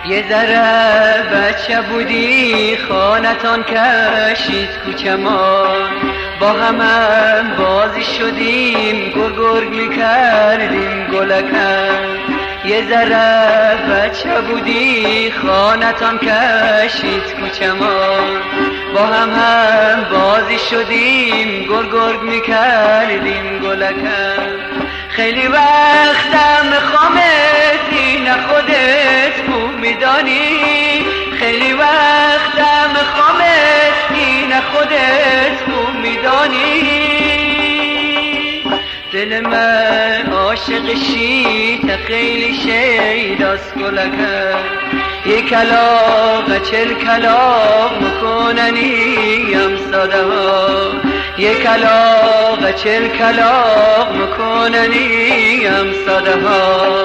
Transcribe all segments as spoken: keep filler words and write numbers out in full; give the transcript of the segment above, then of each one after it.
یه ذره بچه بودی خانتان کشید کوچه ما، با هم هم بازی شدیم گرگ گرگ میکردیم گلکن. یه ذره بچه بودی خانتان کشید کوچه ما، با هم هم بازی شدیم گرگ گرگ میکردیم گلکن. خیلی وقتم خامتی نه خودت خوب میدانی، خیلی وقتم خامتی نه خودت خوب میدانی. دل من عاشق شیت خیلی شیداست گلکن، یک کلاغ چل کلاغ مکننیم ساده ها، یک کلاغ چل کلاغ مکننیم ساده ها.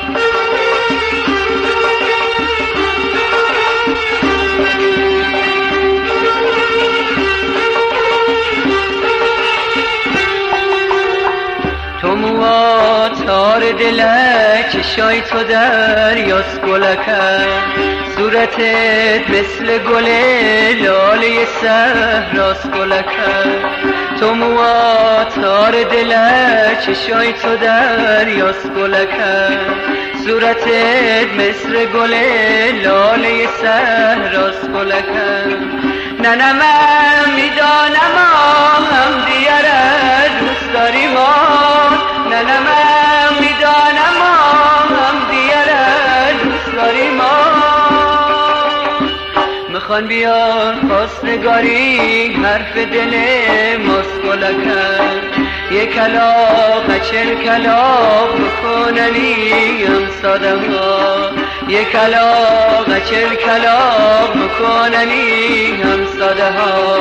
تو موها تار دلک چشای تو دریاست گلکن، صورتت مثل گل لاله صحراست گلکن. تو موها تار دلک چشای تو دریاست گلکن، صورتت مثل گل لاله صحراست گلکن. نه نه من میدانم هم دیگر دوست داری ما، نه نه من میدانم هم دیگر دوست داری ما. میخوان بیان خواستگاری حرف دل ماست گلکن، یک کلاغ چل کلاغ بکننیم ساده ها، یک کلاغ چل کلاغ بکننیم ساده ها.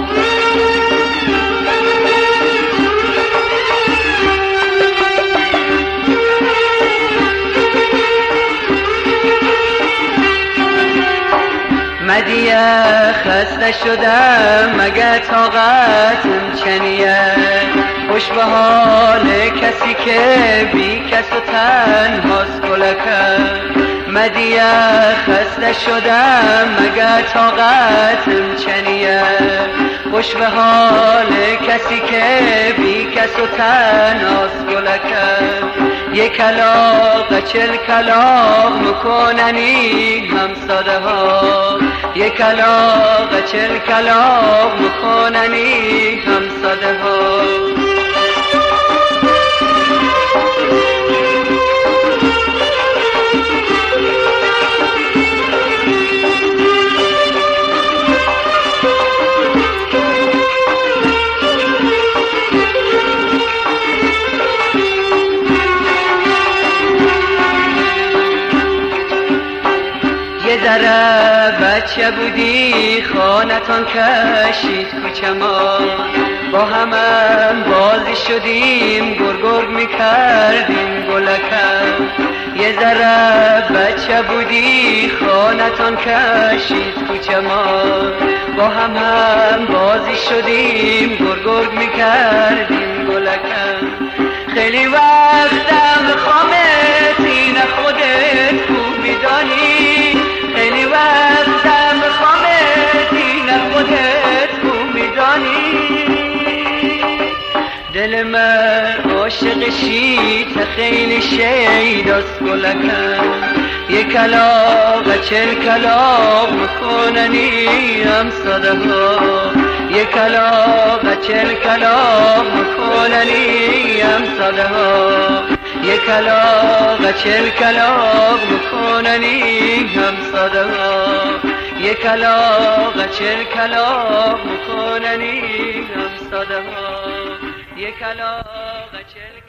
مدیه خسته شدم مگه طاقتم چنیه، خوش به حال کسی که بی کس و تنهاست گلکن. مدیه خسته شدم مگه طاقتم چنیه، خوش به حال کسی که بی کس و تنهاست گلکن. یک کلاغ چل کلاغ مکننی هم ساده ها، یک کلاغ چل کلاغ مکننی هم ساده ها. یه ذره بچه بودی خانتان کشید کوچه ما، با هم هم بازی شدیم گرگ گرگ میکردیم گلکن. یه ذره بچه بودی خانتان کشید کوچه ما، با هم هم بازی شدیم گرگ گرگ میکردیم گلکن. خیلی وقتم خامتی نه خودت خوب میدانی، خیلی وقتم خامتی نه خودت خوب میدانی. دل من عاشق شیت خیلی شیداست گلکن، یک کلاغ چل کلاغ مکننیم ساده ها، یک کلاغ چل کلاغ مکننیم ساده ها، یک کلاغ چل کلاغ مکننیم ساده ها، یک کلاغ چل کلاغ مکننیم ساده ها، یک کلاغ چل